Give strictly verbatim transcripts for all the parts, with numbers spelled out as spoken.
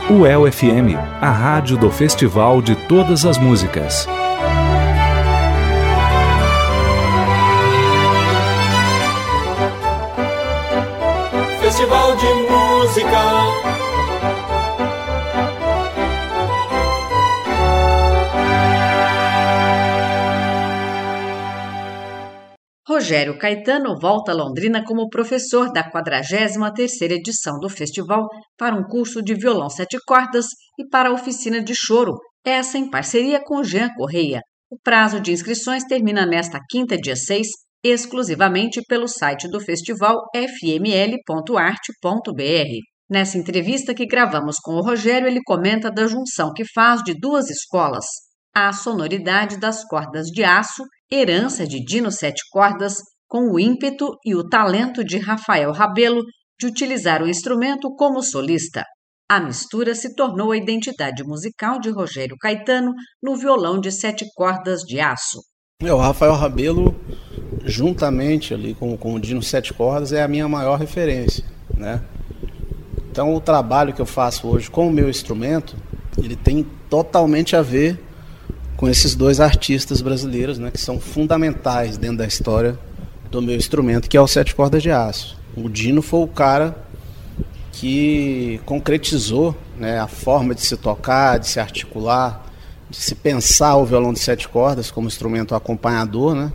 U E L F M, a rádio do Festival de Todas as Músicas. Festival de Música. Rogério Caetano volta a Londrina como professor da quadragésima terceira edição do festival para um curso de violão sete cordas e para a oficina de choro, essa em parceria com Jean Correia. O prazo de inscrições termina nesta quinta, dia seis, exclusivamente pelo site do festival f m l ponto arte ponto b r. Nessa entrevista que gravamos com o Rogério, ele comenta da junção que faz de duas escolas, a sonoridade das cordas de aço, herança de Dino Sete Cordas, com o ímpeto e o talento de Rafael Rabelo de utilizar o instrumento como solista. A mistura se tornou a identidade musical de Rogério Caetano no violão de sete cordas de aço. O Rafael Rabelo, juntamente ali com, com o Dino Sete Cordas, é a minha maior referência, né? Então o trabalho que eu faço hoje com o meu instrumento, ele tem totalmente a ver com esses dois artistas brasileiros, né, que são fundamentais dentro da história do meu instrumento, que é o Sete Cordas de Aço. O Dino foi o cara que concretizou, né, a forma de se tocar, de se articular, de se pensar o violão de sete cordas como instrumento acompanhador, né?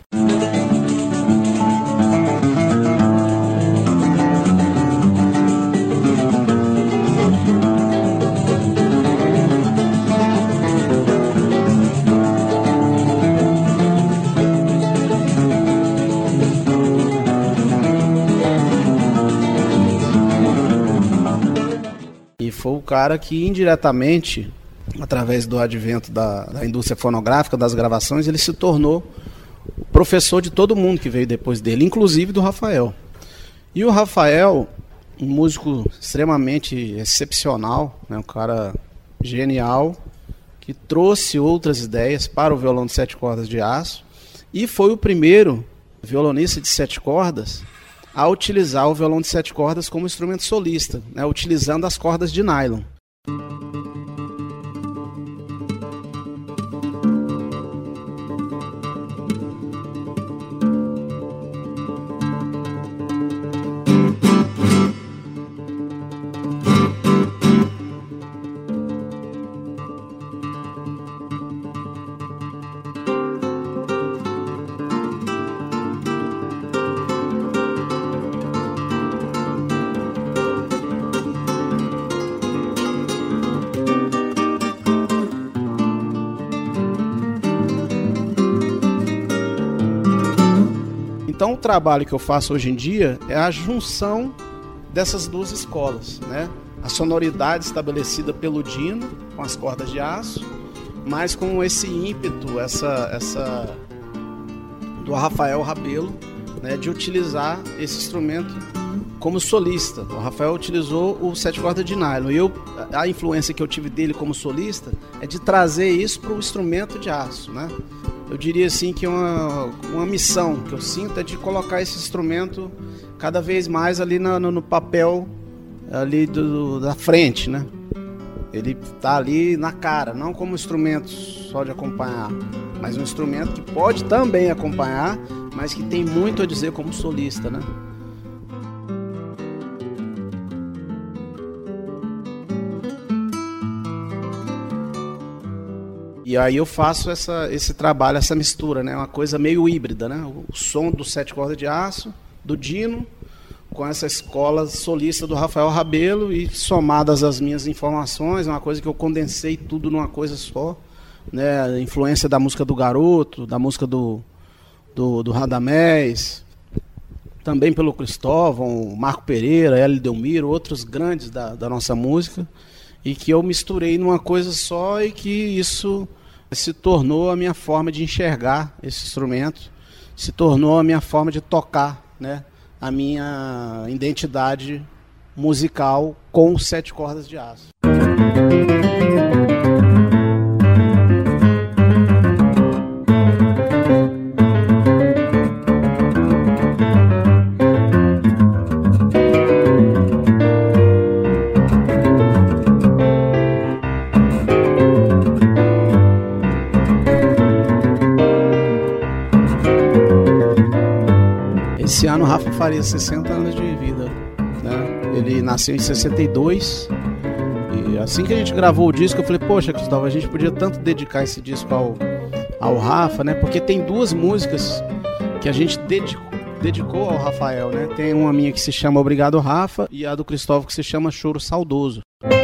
Foi o cara que indiretamente, através do advento da, da indústria fonográfica, das gravações, ele se tornou professor de todo mundo que veio depois dele, inclusive do Rafael. E o Rafael, um músico extremamente excepcional, né, um cara genial, que trouxe outras ideias para o violão de sete cordas de aço, e foi o primeiro violonista de sete cordas a utilizar o violão de sete cordas como instrumento solista, né, utilizando as cordas de nylon. Então o trabalho que eu faço hoje em dia é a junção dessas duas escolas, né? A sonoridade estabelecida pelo Dino, com as cordas de aço, mas com esse ímpeto, essa, essa do Rafael Rabelo, né, de utilizar esse instrumento como solista. O Rafael utilizou o sete cordas de nylon, e eu, a influência que eu tive dele como solista é de trazer isso para o instrumento de aço, né? Eu diria assim que uma, uma missão que eu sinto é de colocar esse instrumento cada vez mais ali no, no papel ali do, da frente, né? Ele está ali na cara, não como instrumento só de acompanhar, mas um instrumento que pode também acompanhar, mas que tem muito a dizer como solista, né? E aí eu faço essa, esse trabalho, essa mistura, né? Uma coisa meio híbrida, né? O som do sete cordas de aço, do Dino, com essa escola solista do Rafael Rabelo, e somadas as minhas informações, uma coisa que eu condensei tudo numa coisa só, né? A influência da música do Garoto, da música do, do, do Radamés, também pelo Cristóvão, Marco Pereira, Hélio Delmiro, outros grandes da, da nossa música, e que eu misturei numa coisa só, e que isso se tornou a minha forma de enxergar esse instrumento, se tornou a minha forma de tocar, né, a minha identidade musical com sete cordas de aço. Rafa faria sessenta anos de vida, né? Ele nasceu em sessenta e dois e assim que a gente gravou o disco eu falei, poxa, Cristóvão, a gente podia tanto dedicar esse disco ao, ao Rafa, né? Porque tem duas músicas que a gente dedicou, dedicou ao Rafael, né? Tem uma minha que se chama Obrigado, Rafa, e a do Cristóvão que se chama Choro Saudoso.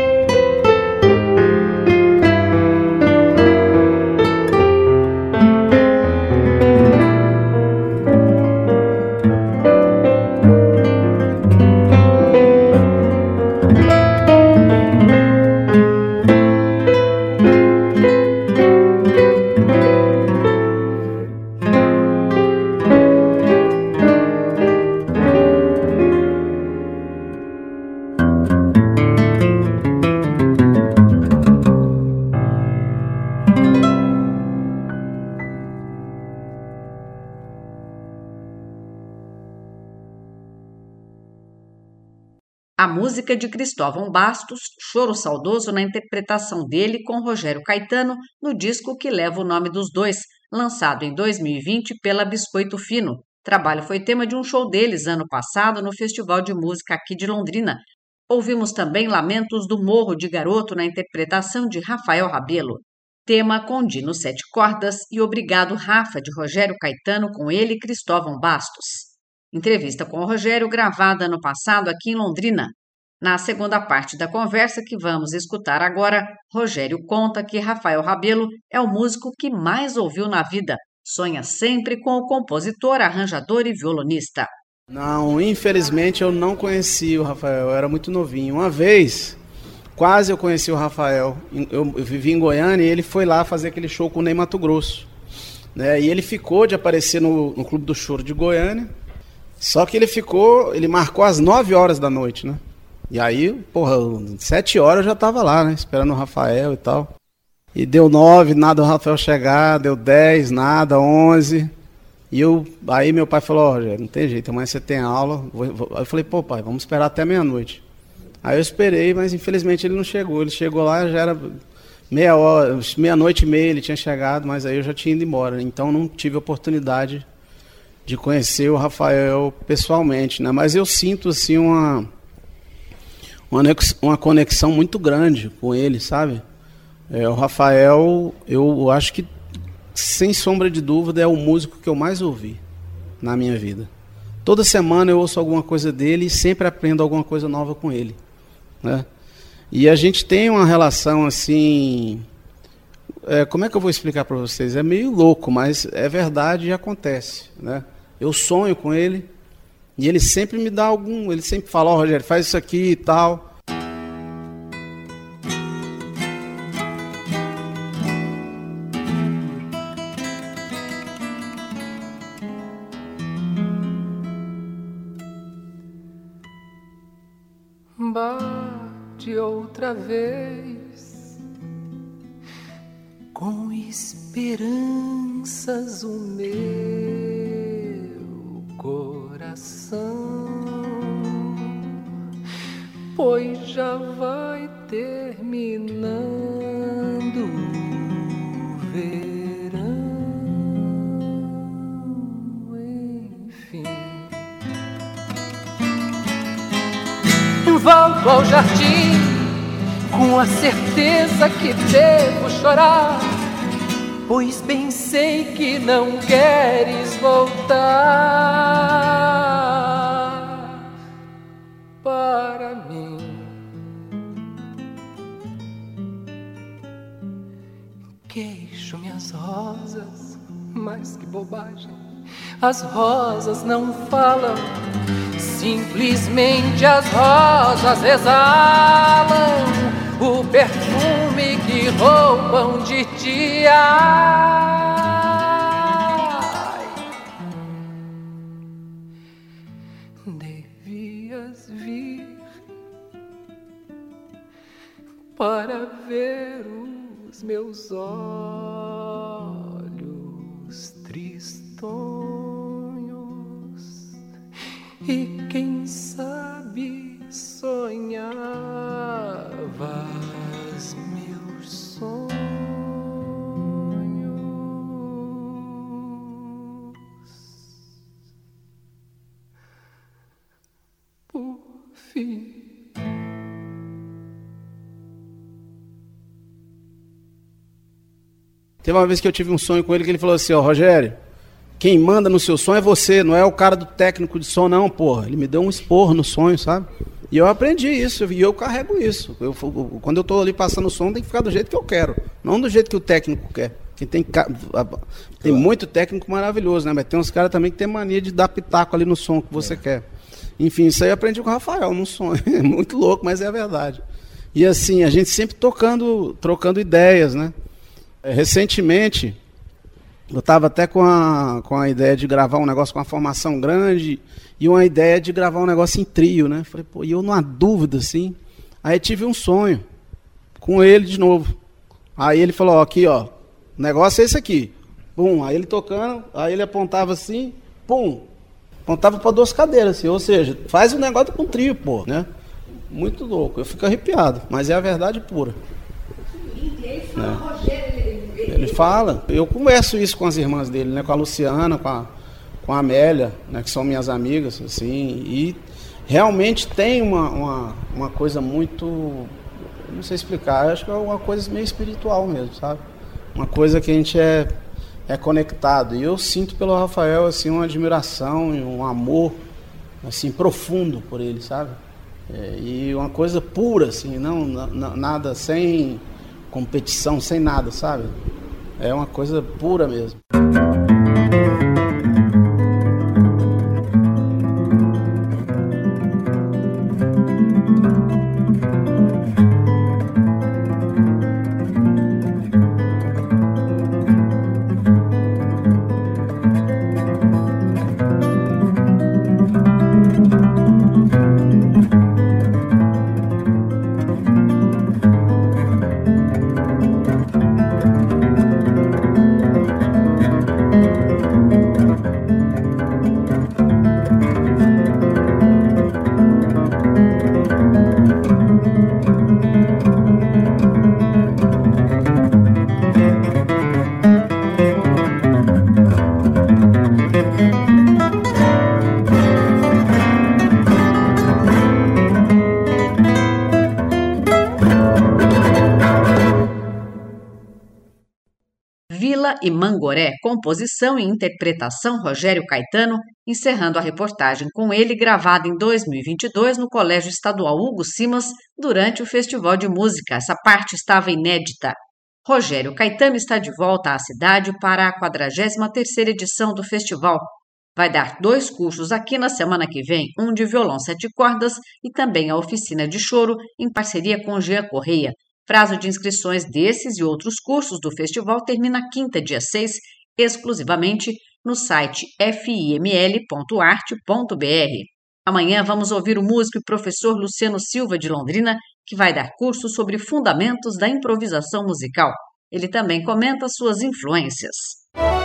A música de Cristóvão Bastos, Choro Saudoso, na interpretação dele com Rogério Caetano, no disco que leva o nome dos dois, lançado em dois mil e vinte pela Biscoito Fino. O trabalho foi tema de um show deles ano passado no Festival de Música aqui de Londrina. Ouvimos também Lamentos do Morro de Garoto, na interpretação de Rafael Rabelo. Tema com Dino Sete Cordas e Obrigado, Rafa, de Rogério Caetano, com ele Cristóvão Bastos. Entrevista com o Rogério gravada ano passado aqui em Londrina. Na segunda parte da conversa que vamos escutar agora, Rogério conta que Rafael Rabelo é o músico que mais ouviu na vida. Sonha sempre com o compositor, arranjador e violonista. Não, infelizmente eu não conheci o Rafael, eu era muito novinho. Uma vez, quase eu conheci o Rafael. Eu, eu vivi em Goiânia e ele foi lá fazer aquele show com o Ney Mato Grosso, né? E ele ficou de aparecer no, no Clube do Choro de Goiânia. Só que ele ficou, ele marcou às nove horas da noite, né? E aí, porra, sete horas eu já tava lá, né? Esperando o Rafael e tal. E deu nove, nada o Rafael chegar, deu dez, nada, onze. E eu, aí meu pai falou, ó, Rogério, não tem jeito, amanhã você tem aula. Aí eu falei, pô pai, vamos esperar até meia-noite. Aí eu esperei, mas infelizmente ele não chegou. Ele chegou lá, já era meia hora, meia-noite e meia ele tinha chegado, mas aí eu já tinha ido embora. Então não tive oportunidade de conhecer o Rafael pessoalmente, né? Mas eu sinto, assim, uma, uma conexão muito grande com ele, sabe? É, o Rafael, eu acho que, sem sombra de dúvida, é o músico que eu mais ouvi na minha vida. Toda semana eu ouço alguma coisa dele e sempre aprendo alguma coisa nova com ele, né? E a gente tem uma relação, assim... É, como é que eu vou explicar para vocês? É meio louco, mas é verdade e acontece, né? Eu sonho com ele e ele sempre me dá algum... Ele sempre fala, ó, oh, Rogério, faz isso aqui e tal. Bate outra vez com esperanças o meu coração, pois já vai terminando o verão, enfim. Volto ao jardim com a certeza que devo chorar, pois bem sei que não queres voltar para mim. Queixo minhas rosas, mas que bobagem, as rosas não falam, simplesmente as rosas exalam o perfume que roubam de ti. Ai, devias vir para ver os meus olhos tristonhos e quem sabe sonhavas meus sonhos. fim. Teve uma vez que eu tive um sonho com ele que ele falou assim, ó, Rogério, quem manda no seu sonho é você, não é o cara do técnico de som não, porra. Ele me deu um esporro no sonho, sabe? E eu aprendi isso, e eu carrego isso. Eu, quando eu tô ali passando o som, tem que ficar do jeito que eu quero, não do jeito que o técnico quer. Que tem, tem muito técnico maravilhoso, né? Mas tem uns caras também que tem mania de dar pitaco ali no som que você é. quer. Enfim, isso aí eu aprendi com o Rafael num sonho. É muito louco, mas é a verdade. E assim, a gente sempre tocando, trocando ideias, né? Recentemente, eu estava até com a, com a ideia de gravar um negócio com uma formação grande e uma ideia de gravar um negócio em trio, né? Falei, pô, e eu numa dúvida, assim. Aí tive um sonho com ele de novo. Aí ele falou, ó, aqui, ó, o negócio é esse aqui. Pum, aí ele tocando, aí ele apontava assim, pum, apontava para duas cadeiras, assim, ou seja, faz um negócio com trio, pô, né? Muito louco, eu fico arrepiado, mas é a verdade pura. E ele fala, né? Rogério, ele, ele, ele fala, eu converso isso com as irmãs dele, né? Com a Luciana, com a, com a Amélia, né? Que são minhas amigas, assim, e realmente tem uma, uma, uma coisa muito, não sei explicar, acho que é uma coisa meio espiritual mesmo, sabe? Uma coisa que a gente é, é conectado. E eu sinto pelo Rafael assim, uma admiração e um amor assim, profundo por ele, sabe? É, e uma coisa pura, assim, não, não, nada sem competição, sem nada, sabe? É uma coisa pura mesmo. Vila e Mangoré, composição e interpretação Rogério Caetano, encerrando a reportagem com ele, gravada em dois mil e vinte e dois no Colégio Estadual Hugo Simas, durante o Festival de Música. Essa parte estava inédita. Rogério Caetano está de volta à cidade para a quadragésima terceira edição do festival. Vai dar dois cursos aqui na semana que vem, um de violão sete cordas e também a oficina de choro, em parceria com Jean Correia. Prazo de inscrições desses e outros cursos do festival termina quinta, dia seis, exclusivamente no site f i m l ponto arte ponto b r. Amanhã vamos ouvir o músico e professor Luciano Silva, de Londrina, que vai dar curso sobre fundamentos da improvisação musical. Ele também comenta suas influências.